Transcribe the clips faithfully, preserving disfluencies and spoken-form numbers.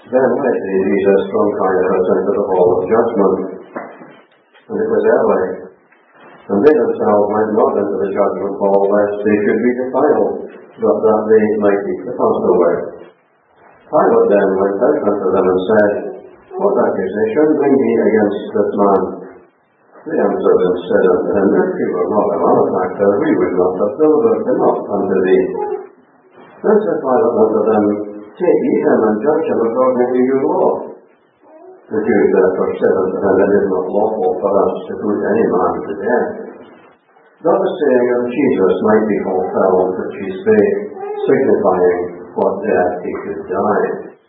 Then led they Jesus from Caiaphas into the hall of judgment. And it was early. And they themselves went not into the judgment hall, lest they should be defiled, but that they might eat the Passover. Pilate then went out unto them and said, What accusation bring ye against this man? They answered and said unto him, If he were not a malefactor, we would not have delivered him up unto thee. Then said Pilate unto them, Take ye him and judge him according to your law. The Jews therefore said unto him, It is not lawful for us to put any man to death. That the saying of Jesus might be fulfilled, which he spake, signifying what death he should die.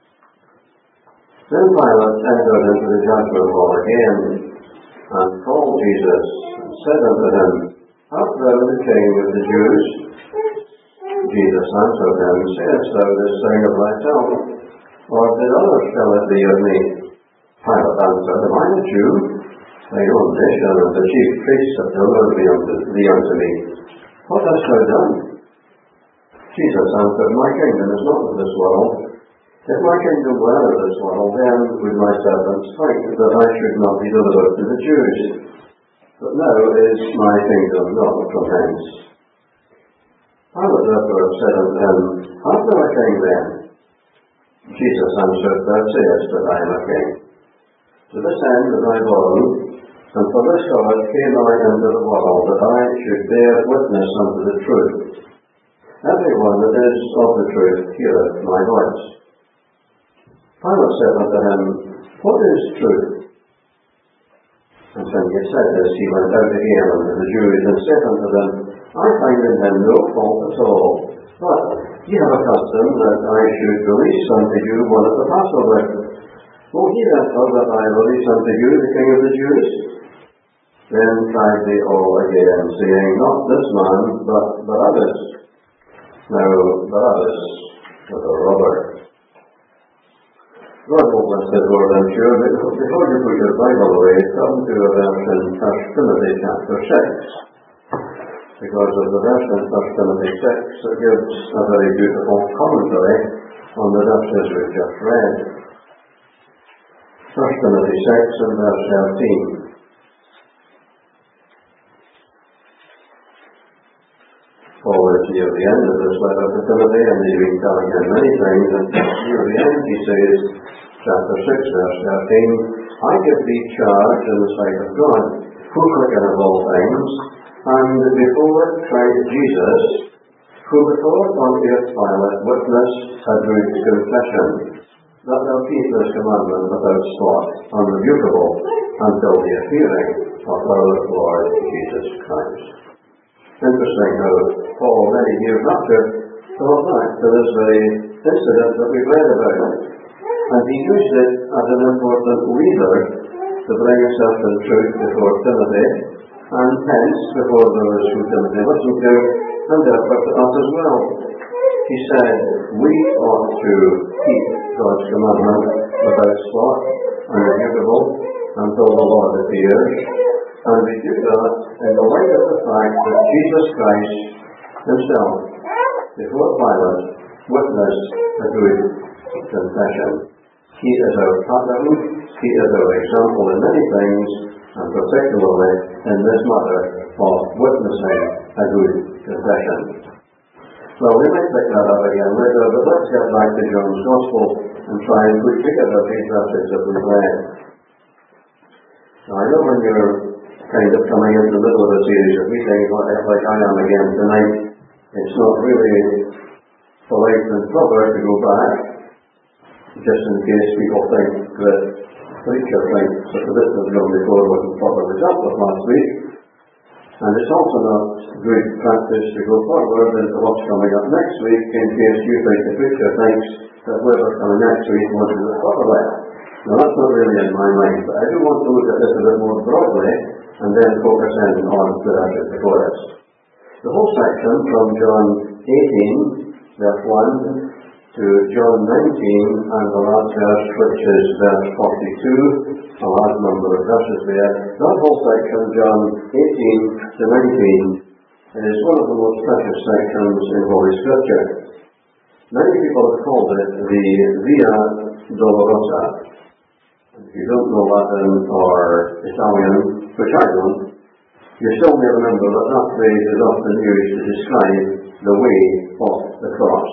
Then Pilate entered into the judgment hall again, and called Jesus, and said unto him, Art thou the king of the Jews? Jesus answered him, Sayest thou this thing of thyself, or did others tell it thee of me? Pilate answered, Am I a Jew? Thine own nation and the chief priests have delivered thee unto, thee unto me. What hast thou done? Jesus answered, My kingdom is not of this world. If my kingdom were of this world, then would my servants fight, that I should not be delivered to the Jews. But now is my kingdom not from hence. Pilate therefore said unto him, Art thou a king then? Jesus answered, Thou sayest that I am a king. To this end was I born, and for this cause came I into the world, that I should bear witness unto the truth. Every one that is of the truth heareth my voice. Pilate said unto him, What is truth? And when he had said this, he went out again unto the Jews, and said unto them, I find in him no fault at all. But ye have a custom that I should release unto you one of the Passover. Will ye therefore that I release unto you the King of the Jews? Then cried they all again, saying, Not this man, but Barabbas. Now Barabbas was a robber. God will bless his word, I'm sure, but before you put your Bible away, come to a verse in First Timothy chapter six. Because of the verse in First Timothy six that gives a very beautiful commentary on the verses we've just read. First Timothy six and verse thirteen. Paul is near the end of this letter to Timothy, and he's been telling him many things, and near the end he says, chapter six, verse thirteen, I give thee charge in the sight of God, who quickeneth all things, and before Christ Jesus, who before Pontius Pilate witnessed a good confession, that thou keep this commandment without spot, unrebukable, until the appearing of our Lord Jesus Christ. Interesting how Paul, many years after, thought back to this very incident that we've read about, and he used it as an important leader to bring himself to the truth before Timothy, and hence before those who Timothy listened to, and therefore to us as well. He said, we ought to keep God's commandment without spot, unrebukable, until the Lord appears. And we do that in the light of the fact that Jesus Christ himself, before Pilate, witnessed a good confession. He is our pattern, he is our example in many things, and particularly in this matter of witnessing a good confession. Well, we might pick that up again later, but let's get back to John's Gospel and try and put together these verses that we've read. Now, I know when you're kind of coming into the middle of a series of meetings, like I am again tonight, it's not really polite and proper to go back, just in case people think that the preacher thinks that the bit that's gone before wasn't properly dealt with last week. And it's also not good practice to go forward into what's coming up next week, in case you think the preacher thinks that whatever's coming next week wasn't the proper way. Now that's not really in my mind, but I do want to look at this a bit more broadly, and then focus in on the verses before us. The whole section from John eighteen, verse one, to John nineteen, and the last verse, which is verse forty-two, a large number of verses there. That whole section, John eighteen to nineteen, is one of the most precious sections in Holy Scripture. Many people have called it the Via Dolorosa. If you don't know Latin or Italian, which I don't, you still may remember that that phrase is often used to describe the way of the cross.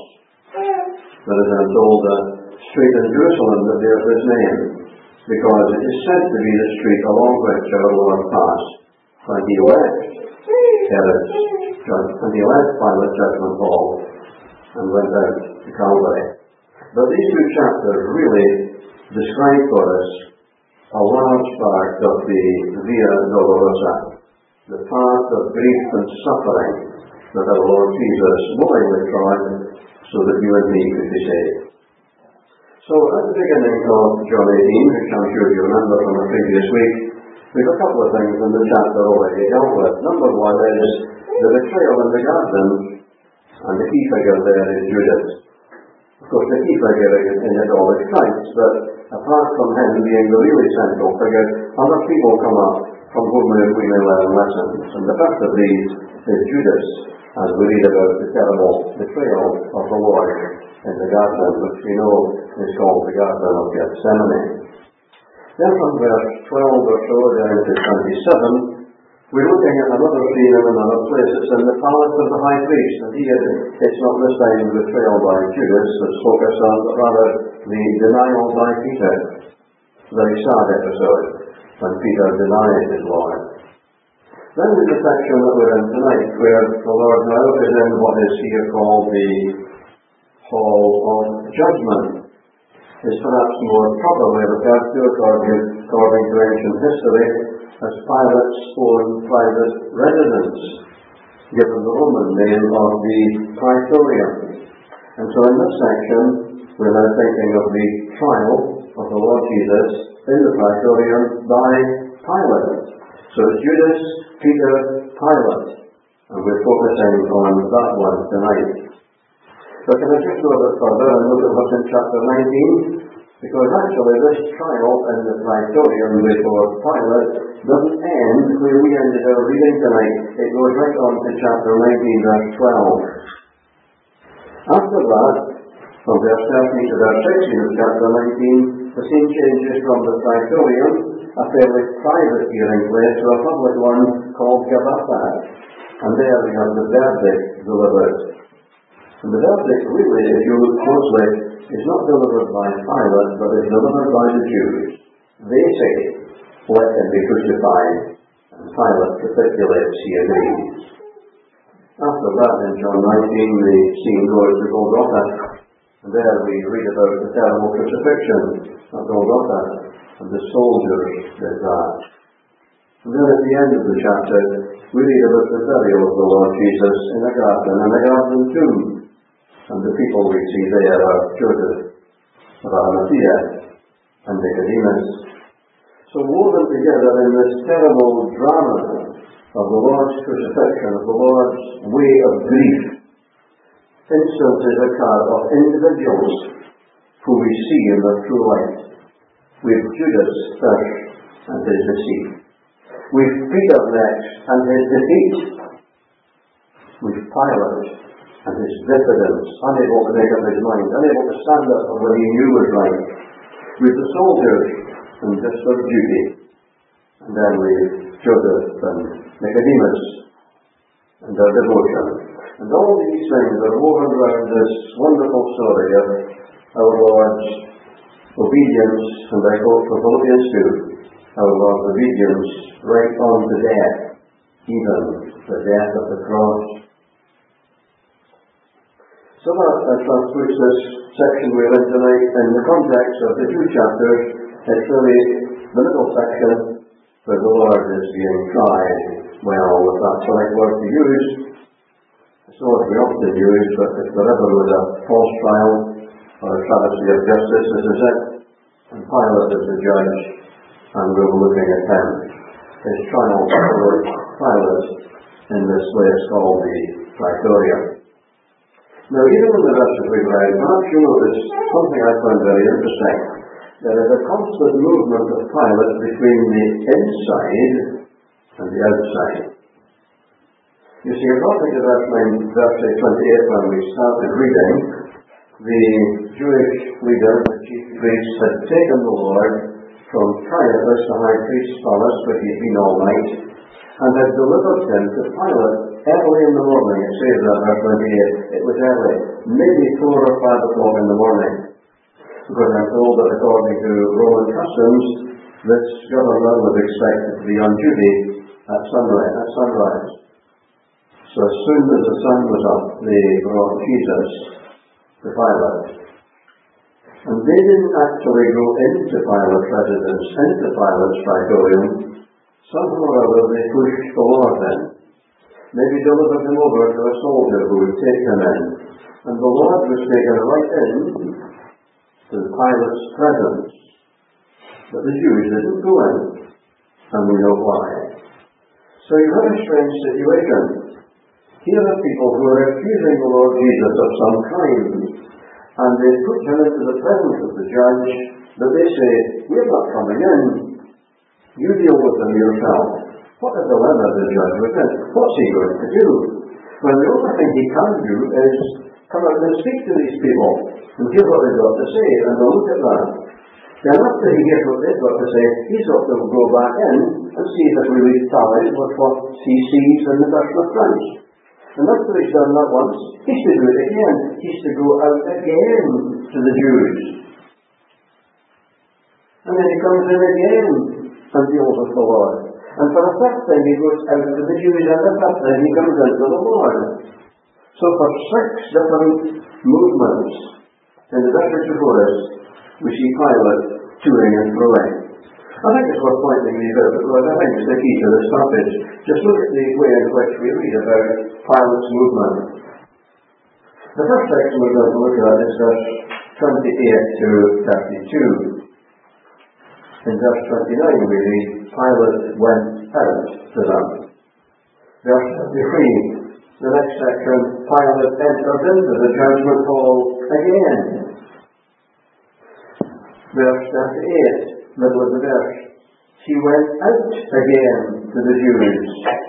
There is, I'm told, a street in Jerusalem that bears this name, because it is said to be the street along which our Lord passed when he left Herod's judgment, when he left Pilate's judgment hall and went out to Calvary. But these two chapters really describe for us a large part of the Via Dolorosa, the path of grief and suffering that our Lord Jesus willingly trod so that you and me could be saved. So at the beginning of John eighteen, which I'm sure you remember from the previous week, we have a couple of things in the chapter already dealt with. Number one is the betrayal in the garden, and the key figure there is Judas. Of course, the key figure in it all is Christ, but apart from him being the really central figure, other people come up from whom we may learn lessons. And the first of these is Judas, as we read about the terrible betrayal of the Lord in the garden, which we know is called the Garden of Gethsemane. Then from verse twelve or so down to twenty-seven, we're looking at another scene in another place. It's in the palace of the high priest, and here it's not this time the betrayal by Judas that's focused on, but rather the denial by Peter. Very sad episode when Peter denied his Lord. Then there's the section that we're in tonight, where the Lord now is in what is here called the Hall of Judgment. Is perhaps more properly referred to, according, according to ancient history, as Pilate's own private residence, given the Roman name of the Praetorium. And so in this section, we're now thinking of the trial of the Lord Jesus in the Praetorium by Pilate. So it's Judas, Peter, Pilate, and we're focusing on that one tonight. But can I just go a bit further and look at what's in chapter nineteen? Because actually this trial in the Praetorium before Pilate doesn't end where we ended our reading tonight. It goes right on to chapter nineteen, verse twelve. After that, from verse thirteen to verse sixteen of chapter nineteen, the scene changes from the Praetorium, a fairly private hearing place, to a public one called Gabbatha. And there we have the verdict delivered. And the verdict really, if you look closely, is not delivered by Pilate, but is delivered by the Jews. They say, let him be crucified, and Pilate capitulates, he agrees. After that, in John nineteen, the scene goes to Golgotha, and there we read about the terrible crucifixion of Golgotha, and the soldiers did that. And then at the end of the chapter, we read about the burial of the Lord Jesus in a garden, in a garden tomb. And the people we see there are Joseph, Arimathea, and Nicodemus. So woven together in this terrible drama of the Lord's crucifixion, of the Lord's way of grief, instances occur of individuals who we see in their true light. We've Judas first and his deceit. We've Peter next and his defeat. We've Pilate and his diffidence, unable to make up his mind, unable to stand up for what he knew was right. We've the soldiers and just their duty. And then we've Joseph and Nicodemus and their devotion. And all these things are woven around this wonderful story of our Lord's obedience, and I quote from Philippians two, our Lord's obedience right on to death, even the death of the cross. So that uh, transputs this section we're in tonight in the context of the two chapters. It's really the middle section where the Lord is being tried. Well, if that's the right word to use, it's not what we often use, but if there ever was a false trial or a travesty of justice, this is it. And Pilate is the judge, and we're looking at him. His trial for Pilate in this place called the Praetorium. Now, even in the verses we've read, perhaps you notice something I found very interesting. There is a constant movement of Pilate between the inside and the outside. You see, according to verse twenty-eight, when we started reading, the Jewish leader, the chief priest, had taken the Lord from Caiaphas, the high priest's palace, where he had been all night, and had delivered him to Pilate early in the morning. It says that, verse twenty-eight. It was early, maybe four or five o'clock in the morning. Because I'm told that according to Roman customs, this governor was expected to be on duty at sunrise. At sunrise. So as soon as the sun was up, they brought Jesus to Pilate. And they didn't actually go into Pilate's residence, into Pilate's praetorium. Somehow or other they pushed the Lord in. Maybe delivered him over to a soldier who would take him in. And the Lord was taken right in to Pilate's presence. But the Jews didn't go in. And we know why. So you have a strange situation. Here are people who are accusing the Lord Jesus of some crime. And they put him into the presence of the judge, but they say, we're not coming in. You deal with them yourself. What a dilemma the judge was in. What's he going to do? Well, the only thing he can do is come out and speak to these people and hear what they've got to say, and they'll look at that. Then after he hears what they've got to say, he's got to go back in and see if it really tallies with what he sees in the person of Christ. And after he's done that once, he's to do it again. He's to go out again to the Jews. And then he comes in again and deals with the Lord. And for the first time he goes out to the Jews, and the first time he comes into the Lord. So for six different movements in the district before us, we see Pilate touring and throwing. I think it's worth pointing these out because I think it's the key to this passage. Just look at the way in which we read about Pilate's movement. The first section we're going to look at is verse twenty-eight to thirty-two. In verse twenty-nine we read, Pilate went out to them. Verse thirty-three, the next section, Pilate entered into the judgment hall again. Verse thirty-eight, middle of the verse, he went out again to the Jews.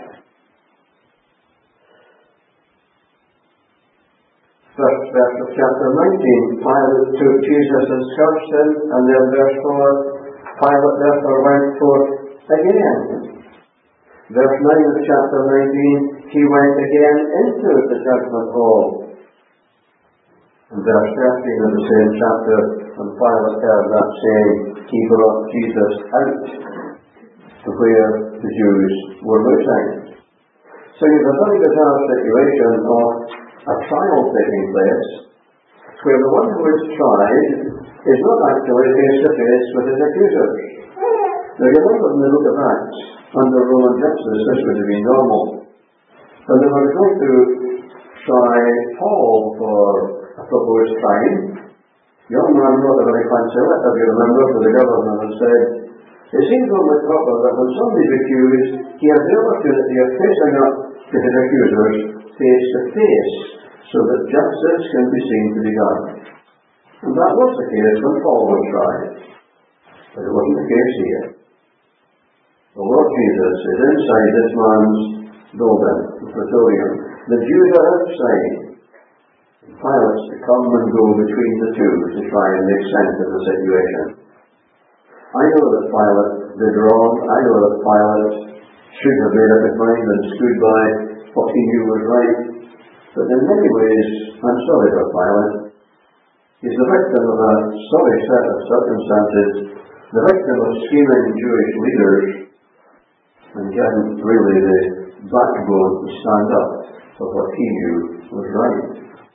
First verse of chapter nineteen, Pilate took Jesus and scourged him, and then verse four, Pilate therefore went forth again. Verse nine of chapter nineteen, he went again into the judgment hall. And verse thirteen of the same chapter, when Pilate heard that saying, he brought Jesus out to where the Jews were meeting. So you have a very bizarre situation of a trial taking place, where the one who is tried is not actually face to face with his accusers. Now you remember in the book of Acts, under Roman justice, this would have been normal. When they were going to try Paul for a proposed crime, young man wrote a very fancy letter, if you remember, to the governor and said, it seems only proper that when somebody is accused, he has the opportunity of facing up to his accusers face to face, so that justice can be seen to be done. And that was the case when Paul was tried. But it wasn't the case here. The Lord Jesus is inside this man's building, the praetorium. The Jews are outside. Pilate's to come and go between the two to try and make sense of the situation. I know that Pilate did wrong. I know that Pilate should have made up his mind and stood by what he knew was right. But in many ways, I'm sorry for Pilate. He's the victim of a sorry set of circumstances, the victim of scheming Jewish leaders, and he hadn't really the backbone to stand up for what he knew was right.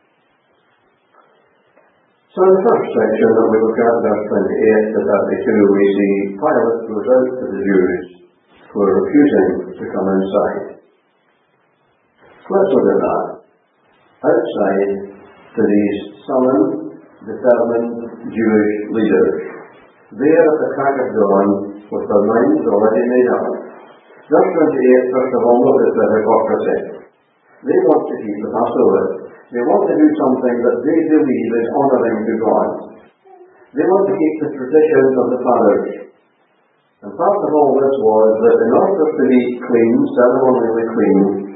So in the first section that we look at, verse twenty-eight to thirty-two, we see Pilate goes out to the Jews who are refusing to come inside. Let's look at that. Outside to these sullen, determined Jewish leaders. There at the crack of dawn, with their minds already made up. Verse twenty-eight, first of all, notice their hypocrisy. They want to keep the Passover. They want to do something that they believe is honouring to God. They want to keep the traditions of the fathers. And part of all this was that in order to be clean, ceremonially clean,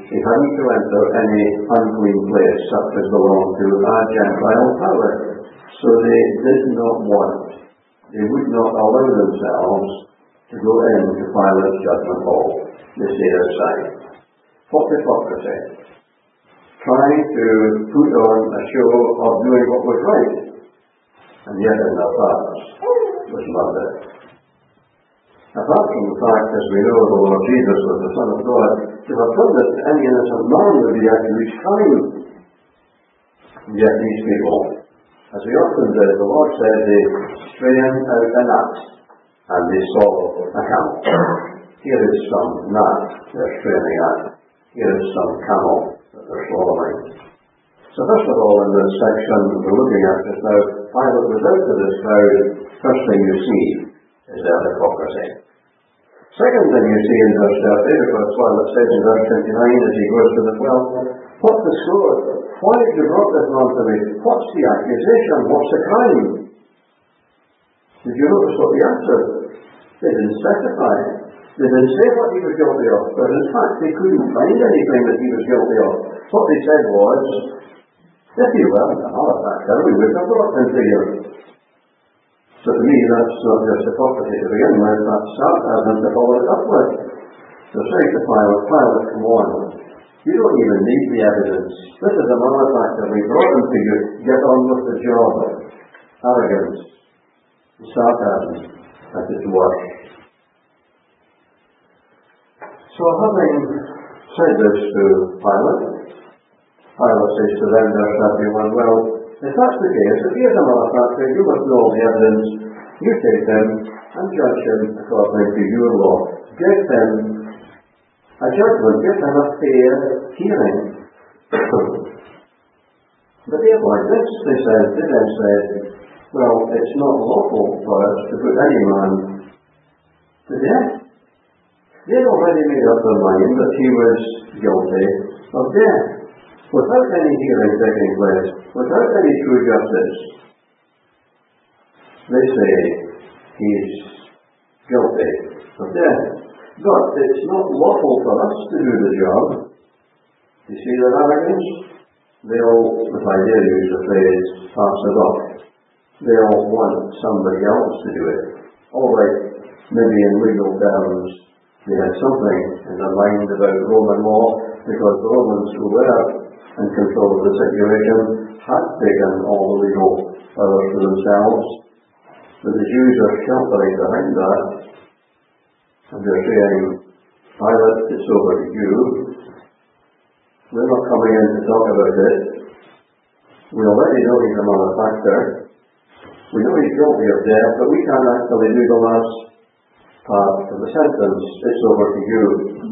he hadn't to enter any unclean place such as belonged to a Gentile power. So they did not want, they would not allow themselves to go into Pilate's judgment hall. They stayed outside. What hypocrisy! Trying to put on a show of doing what was right, and yet in their hearts was murder. Apart from the fact, as we know, the Lord Jesus was the Son of God, to have done this to any innocent man would be a huge crime. And yet these people, as they often did, the Lord said they strained out an axe and they swallowed a camel. Here is some gnat they're straining at. Here is some camel that they're swallowing. So first of all, in this section we're looking at just now, Pilate was out to this crowd. First thing you see is their hypocrisy. Second thing you see in verse thirty, because Pilate says in verse twenty-nine as he goes to the twelve, what's the score? Why have you brought this man to me? What's the accusation? What's the crime? Did you notice what they answered? They didn't specify. They didn't say what he was guilty of, but in fact they couldn't find anything that he was guilty of. What they said was, if he weren't a malefactor, we would have brought him to you. So to me, that's not just hypocrisy to begin with, that's sarcasm to follow it up with. So say to Pilate, Pilate, come on. You don't even need the evidence. This is a malefactor. We brought him to you. Get on with the job. Arrogance. Sarcasm at its worst. So having said this to Pilate, Pilate says to them, verse thirty-one, well, if that's the case, if he is a malefactor, you must know all the evidence. You take him and judge him according to your law. Give him a judgment, give him a fair hearing. But they avoid this. They said, they then said, well, it's not lawful for us to put any man to death. They'd already made up their mind that he was guilty of death, without any hearing taking place, without any true justice. They say he's guilty of death. But it's not lawful for us to do the job. You see their arrogance? They'll, if I dare use the phrase, pass it off. They'll want somebody else to do it. All right, maybe in legal terms, they had something in their mind about Roman law, because the Romans who were in control of the situation had taken all the legal powers for themselves. But the Jews are sheltering behind that, and they're saying, Pilate, it's over to you. We're not coming in to talk about it. We already know he's a malefactor. We know he's guilty of death, but we can't actually do the last part of the sentence. It's over to you.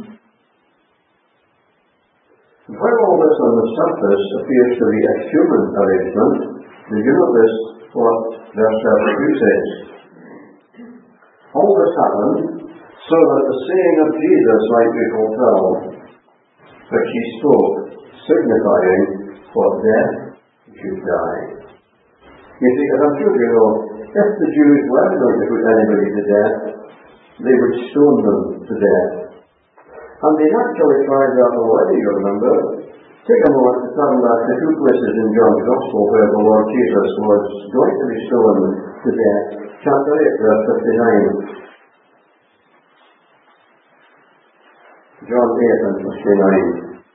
And while all this on the surface appears to be a human arrangement, do you notice what verse thirty-two says? All this happened so that the saying of Jesus might be fulfilled, which he spoke, signifying what death he should die. You see, as I'm sure you know, if the Jews were going to put anybody to death, they would stone them to death. And they actually tried that already, you remember. Take a moment to turn back to two places in John's Gospel where the Lord Jesus was going to be stoned to death. Chapter eight, verse fifty-nine. John eight and fifty-nine.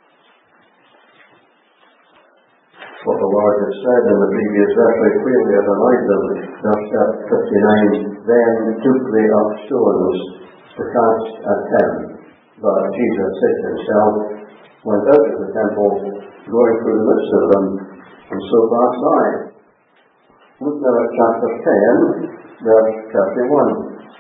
What the Lord had said in the previous verse very clearly had annoyed them. Verse fifty-nine, then took they up stones to cast at him. But Jesus said himself, went out of the temple, going through the midst of them, and so passed by. Look now at chapter ten, verse thirty-one.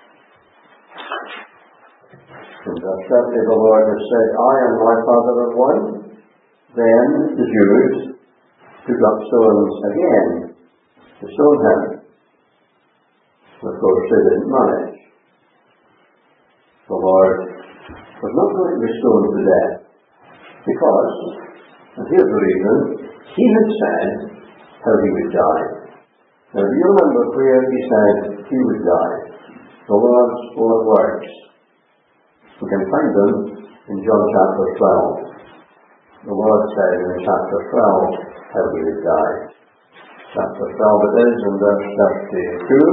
In verse thirty, the Lord has said, I and my Father are one. Then the Jews took up stones again to stone him. Of course, they didn't manage. The Lord was not going to be stoned to death because, and here's the reason, he had said how he would die. Now, do you remember where he said he would die? The Lord's own words. We can find them in John chapter twelve. the Lord said in chapter twelve how he would die. Chapter twelve it is, in verse thirty-two.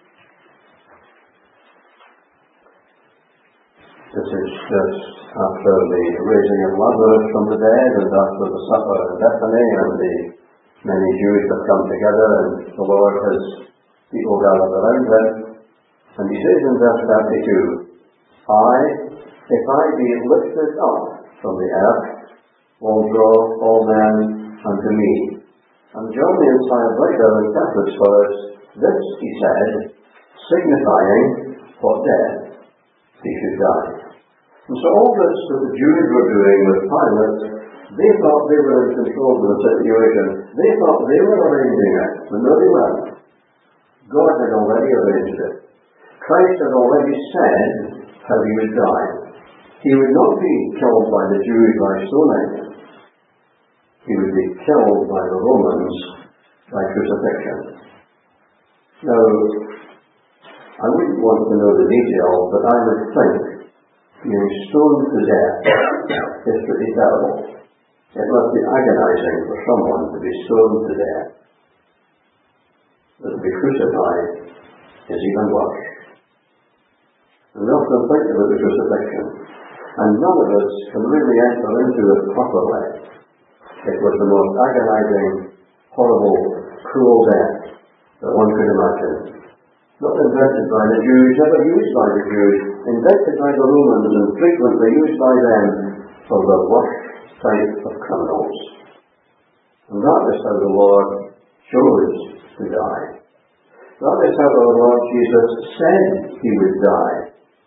This is just after the raising of Lazarus from the dead and after the supper in Bethany, and the many Jews have come together, and the Lord has people gathered around him. And he says in verse thirty-two, I, if I be lifted up from the earth, will draw all men unto me. And John the Inspired Writer interprets for us this, he said, signifying what death he should die. And so all this that the Jews were doing with Pilate, they thought they were in control of the situation. They thought they were arranging it, but no they weren't. God had already arranged it. Christ had already said how he would die. He would not be killed by the Jews by stoning. He would be killed by the Romans by crucifixion. Now, I wouldn't want to know the details, but I would think being stoned to death is pretty terrible. It must be agonizing for someone to be stoned to death. But to be crucified is even worse. And we often think about the crucifixion, and none of us can really enter into it properly. It was the most agonizing, horrible, cruel death that one could imagine. Not invented by the Jews, never used by the Jews, invented by the Romans and frequently used by them for the worst type of criminals. And that is how the Lord chose to die. That is how our Lord Jesus said he would die.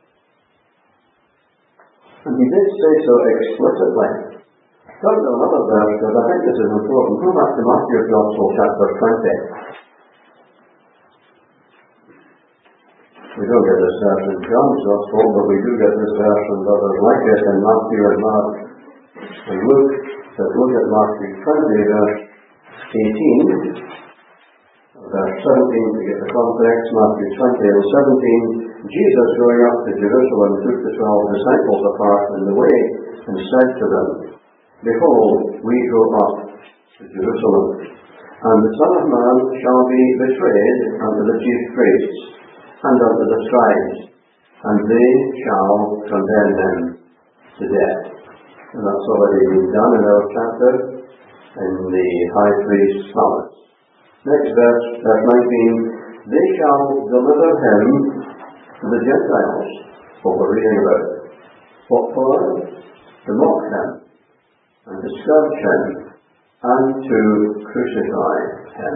And he did say so explicitly. Turn to another verse, because I think this is important. Go back to Matthew's Gospel, chapter twenty. We don't get this verse in John's Gospel, but we do get this verse in others like it in Matthew and Mark and Luke. So look at Matthew twenty, verse eighteen. Verse seventeen, to get the context, Matthew twenty and seventeen. Jesus, going up to Jerusalem, took the twelve disciples apart in the way and said to them, Behold, we go up to Jerusalem, and the Son of Man shall be betrayed unto the chief priests and unto the scribes, and they shall condemn him to death. And that's already been done in our chapter in the high priest's palace. Next verse, verse nineteen, they shall deliver him to the Gentiles, what we're reading about. What for? To mock him, and to scourge him, and to crucify him.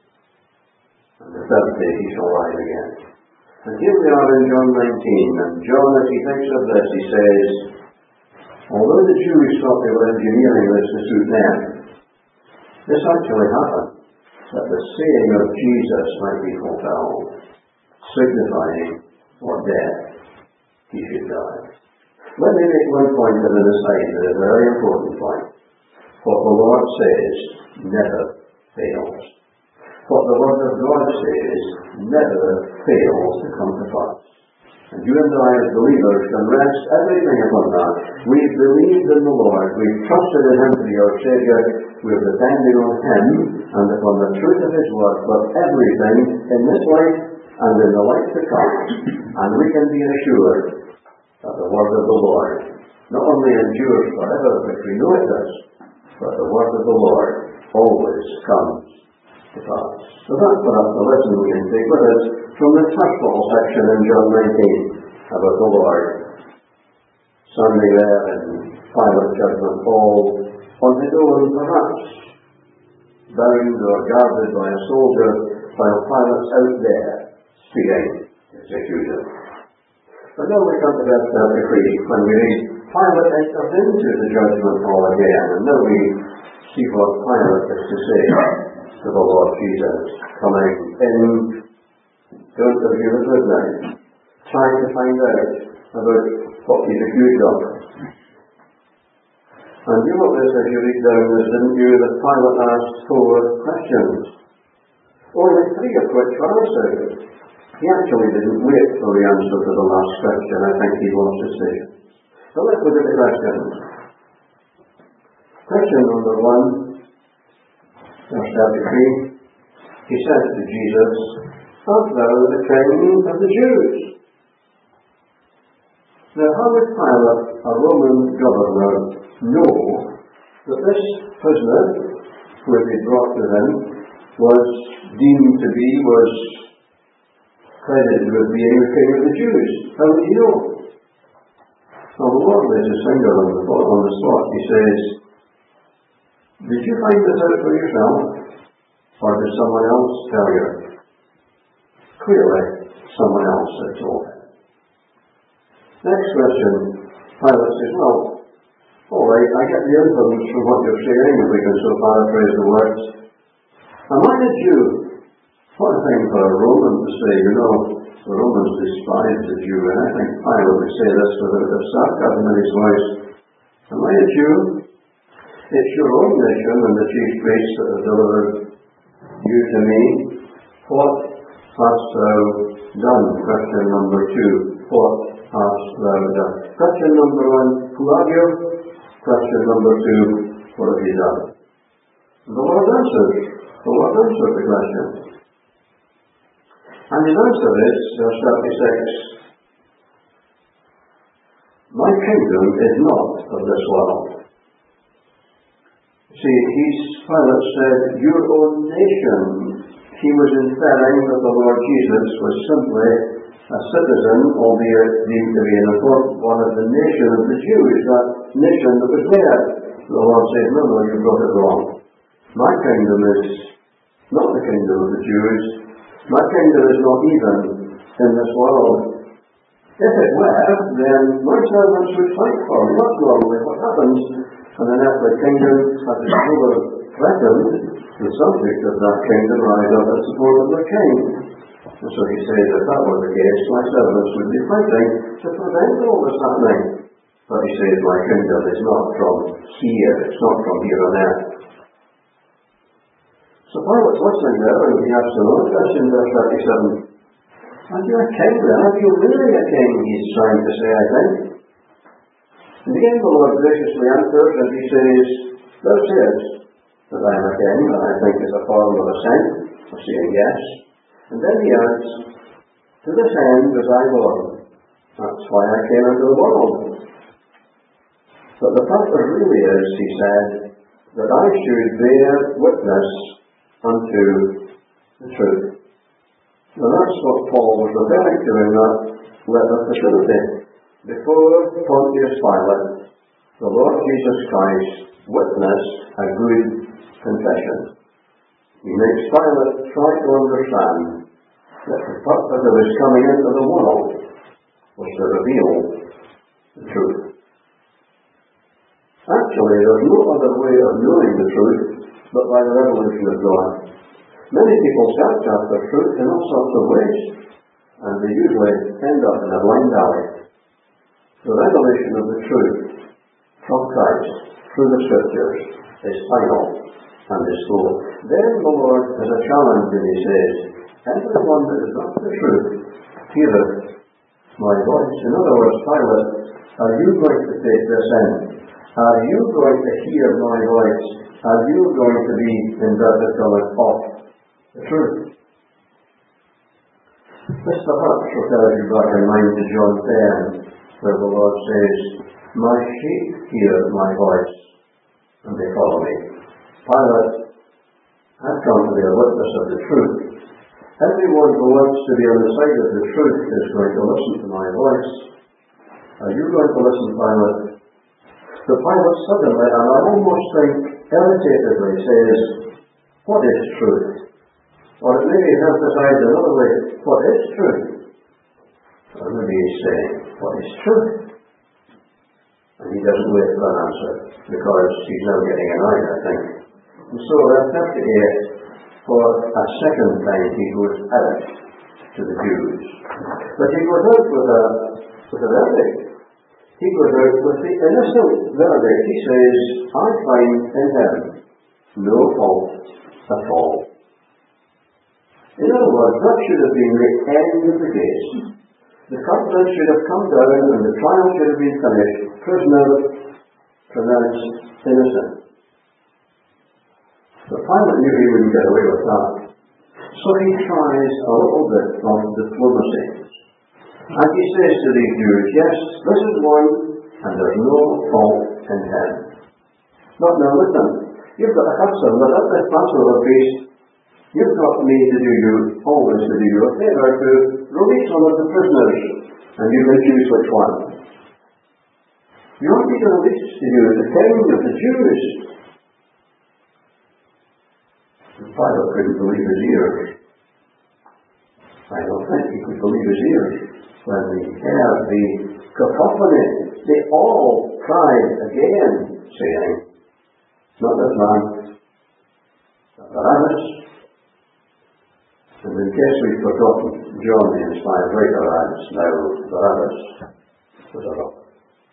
And the third day he shall rise again. And here we are in John nineteen, and John, as he thinks of this, he says, although the Jews thought they were engineering this to suit them, this actually happened, that the saying of Jesus might be fulfilled, signifying what death he should die. Let me make one point at an aside, that is a very important point. What the Lord says never fails. What the Word of God says never fails to come to pass. And you and I as believers can rest everything upon that. We've believed in the Lord, we've trusted in Him to be our Saviour, we're depending on Him and upon the truth of His Word for everything in this life and in the life to come. And we can be assured that the Word of the Lord not only endures forever, which we know it does, but the Word of the Lord always comes to pass. So that's perhaps the lesson we can take with us from the first little section in John nineteen about the Lord. Standing there in Pilate's judgment hall on his own, perhaps, bound or guarded by a soldier, while Pilate's out there speaking his accusers. But now we come to verse thirty-three, when we read, Pilate enters into the judgment hall again, and now we see what Pilate has to say to the Lord Jesus, coming in to interview the prisoner, trying to find out about what he's accused of. And you notice as you read down this, didn't you, that Pilate asked four questions, only three of which were answered. He actually didn't wait for the answer to the last question. I think he wants to say. So let's look at the questions. Question number one, verse thirty-three, he says to Jesus, "Art thou the King of the Jews?" Now, how would Pilate, a Roman governor, know that this prisoner, who had been brought to him, was deemed to be, was credited with being the King of the Jews? How would he know? Well, the Lord lays his finger on the, on the spot. He says, "Did you find this out for yourself, or did someone else tell you?" Clearly, someone else had told him. Next question, Pilate says, "Well, all right, I get the influence from what you're saying, if we can so paraphrase the words. Am I a Jew?" What a thing for a Roman to say. You know, the Romans despised the Jew, and I think Pilate would say this with a bit of sarcasm in his voice. "Am I a Jew? It's your own nation and the chief priests that have delivered you to me. What hast thou done?" Question number two. What hast thou done? Question number one, who are you? Question number two, what have you done? The Lord answered. The Lord answered the question. And his answer is, verse thirty-six, "My kingdom is not of this world." See, he's, Pilate said, "your own nation." He was inferring that the Lord Jesus was simply a citizen, albeit deemed to be an important one of the nation of the Jews, that nation that was there. The Lord said, "No, no, you got it wrong. My kingdom is not the kingdom of the Jews. My kingdom is not even in this world. If it were, then my servants would fight for me." That's normally what happens when an earthly kingdom has its ruler threatened. The subject of that kingdom rise up in support of their king. And so he says, if that were the case, my servants would be fighting to prevent all this happening. But he says, my kingdom is not from here, it's not from here on earth. So Pilate's listening there, and he asks another question, verse thirty-seven. "Are you a king then? Are you really a king?" he's trying to say, I think. And again the Lord graciously answers, and he says, "Thou sayest that I am a king," that I think is a form of assent, of saying yes. And then he adds, "To this end was I born. That's why I came into the world." But the purpose really is, he said, that I should bear witness unto the truth. Now that's what Paul was referring to in that letter to Timothy. Before Pontius Pilate, the Lord Jesus Christ witnessed a good confession. He makes Pilate try to understand that the purpose of his coming into the world was to reveal the truth. Actually, there's no other way of knowing the truth but by the revelation of God. Many people search after truth in all sorts of ways, and they usually end up in a blind alley. The revelation of the truth from Christ through the Scriptures is final and is full. Then the Lord has a challenge, and he says, "Everyone that is not the truth heareth my voice." In other words, Pilate, are you going to take this in? Are you going to hear my voice? Are you going to be, in inverted commas, of the truth? This perhaps refers you back in mind to John ten, where the Lord says, "My sheep hear my voice, and they follow me." Pilate had come to be a witness of the truth. Everyone who wants to be on the side of the truth is going to listen to my voice. Are you going to listen, Pilate? The Pilate suddenly, and I almost think irritatedly, says, "What is truth?" Or it may be emphasized another way, "What is truth?" Or maybe he's saying, "What is truth?" And he doesn't wait for an answer, because he's now getting annoyed, I think. And so at thirty-eight, for a second time he goes out to the Jews. But he goes out with a, with a verdict. He goes out with the innocent verdict. He says, "I find in him no fault at all." In other words, that should have been the end of the case. The curtain should have come down and the trial should have been finished. Prisoner pronounced innocent. But Pilate knew he wouldn't get away with that. So he tries a little bit of diplomacy. And he says to these Jews, yes, this is one, and there's no fault in him. But now listen, you've got a custom that at this Passover feast, you've got me to do you, always to do you a favour, to release one of the prisoners, and you can choose which one. You want me to release to you the king of the Jews? And Pilate couldn't believe his ears. I don't think he could believe his ears when he heard the cacophony. They all cried again, saying, not this man, but Barabbas. And in case we've forgotten, John the inspired writer adds, now Barabbas was a robber.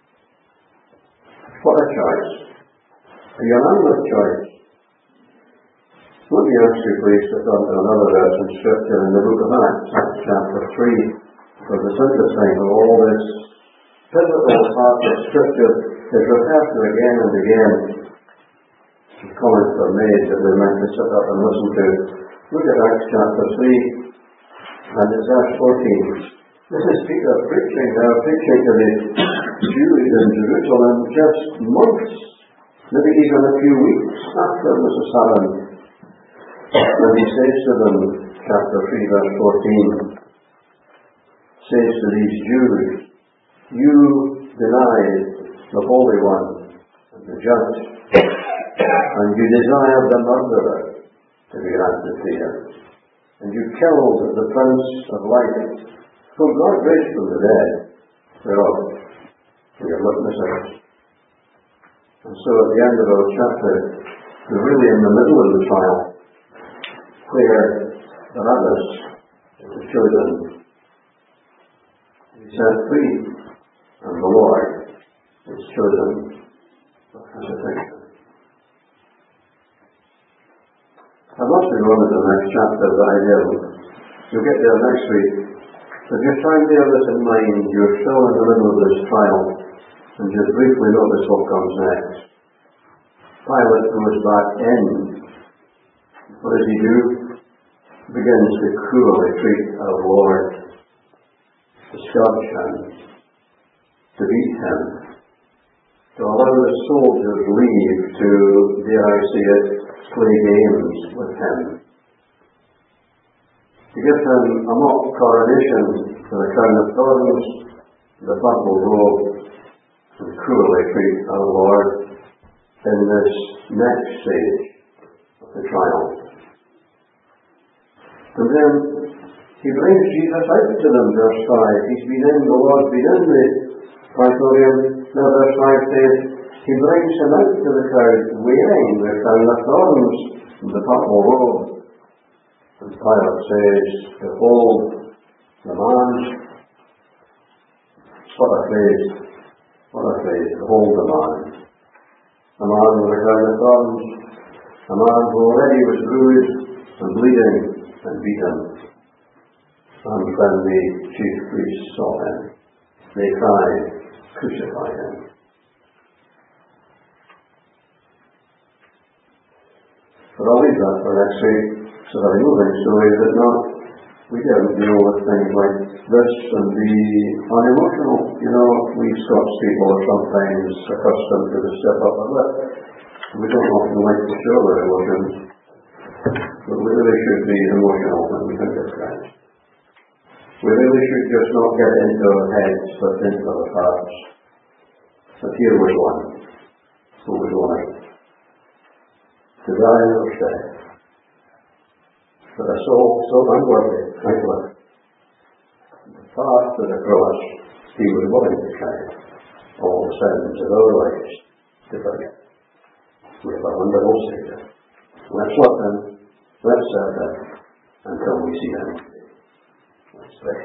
What a choice. A unanimous choice. Let me ask you please to turn to another verse in Scripture in the book of Acts, Acts chapter three, because it's interesting how all this pivotal part of Scripture is referred to again and again. The comments are made that we're meant to sit up and listen to. Look at Acts chapter three, and it's verse fourteen. This is Peter preaching now, preaching to the Jews in Jerusalem just months, maybe even a few weeks after this has happened. And he says to them, chapter three, verse fourteen, says to these Jews, you denied the Holy One and the Judge, and you desired the murderer to be granted to you, and you killed the Prince of Life, whom God raised from the dead. Whereof we are witnesses. And so at the end of our chapter, we're really in the middle of the trial, where Barabbas is chosen to be set free, and the Lord is chosen for crucifixion. I'd love to go on to the next chapter, but I will. You'll get there next week. So just try and bear this in mind. You're still in the middle of this trial, and just briefly notice what comes next. Pilate goes back in. What does he do? He begins to cruelly treat our Lord, to scourge him, to beat him, to allow the soldiers leave to, dare I say it, play games with him, to give him a mock coronation to the crown of thorns, the purple robe, and cruelly treat our Lord in this next stage of the trial. And then he brings Jesus out to them, verse five. He's been in, the Lord's been in the praetorium. Now verse five says, he brings him out to the crowd wearing the crown of thorns and the purple robe. And Pilate says, behold the man. What a phrase. What a phrase. Behold the man. A man with a crown of thorns. A man who already was bruised and bleeding and beaten. And when the chief priests saw him, they cried, crucify him. But I'll leave that for next week. It's a very moving story, is it not? We don't deal with things like this and be unemotional. You know, we Scots people are sometimes accustomed to the step up of it. We don't often like to show our emotions. But we really should be emotional when we think of Christ. We really should just not get into our heads, but into our hearts. But here was one who was willing to die in our stead. For a soul so unworthy, thankless, far to the cross, he was willing to carry all the sins of our lives to forget. We have a wonderful Savior. Let's love him, let's serve him, until we see him. Let's pray.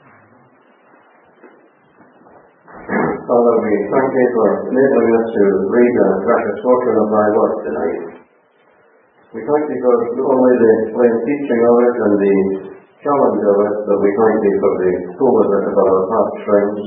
Father, we thank you for enabling us to read the precious portion of thy word tonight. We thank thee for not only the plain teaching of it and the challenge of it, but we thank thee for the pull of it of our heartstrings.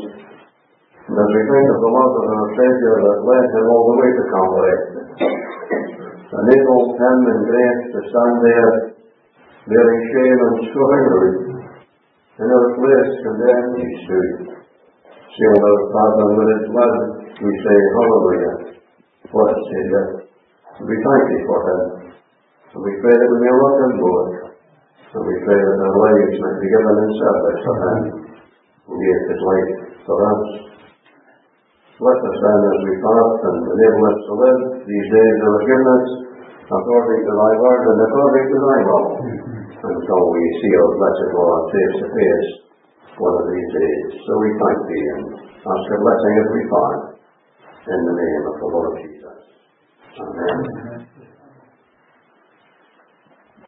And as we think of the love of our Saviour that led him all the way to Calvary, enabled him and grace to stand there bearing shame and scorn. In our place condemned he stood. Sealed our pardon with his blood, we say hallelujah. What a Saviour. We thank thee for him. And we pray that we may love him more. And we pray that our lives might be given in service for him, who gave his life for us. Bless us then as we fast, and enable us to live these days that are given us according to thy word and according to thy will, until we see our blessed Lord face to face one of these days. So we thank thee and ask your blessing as we fast, in the name of the Lord Jesus. Amen.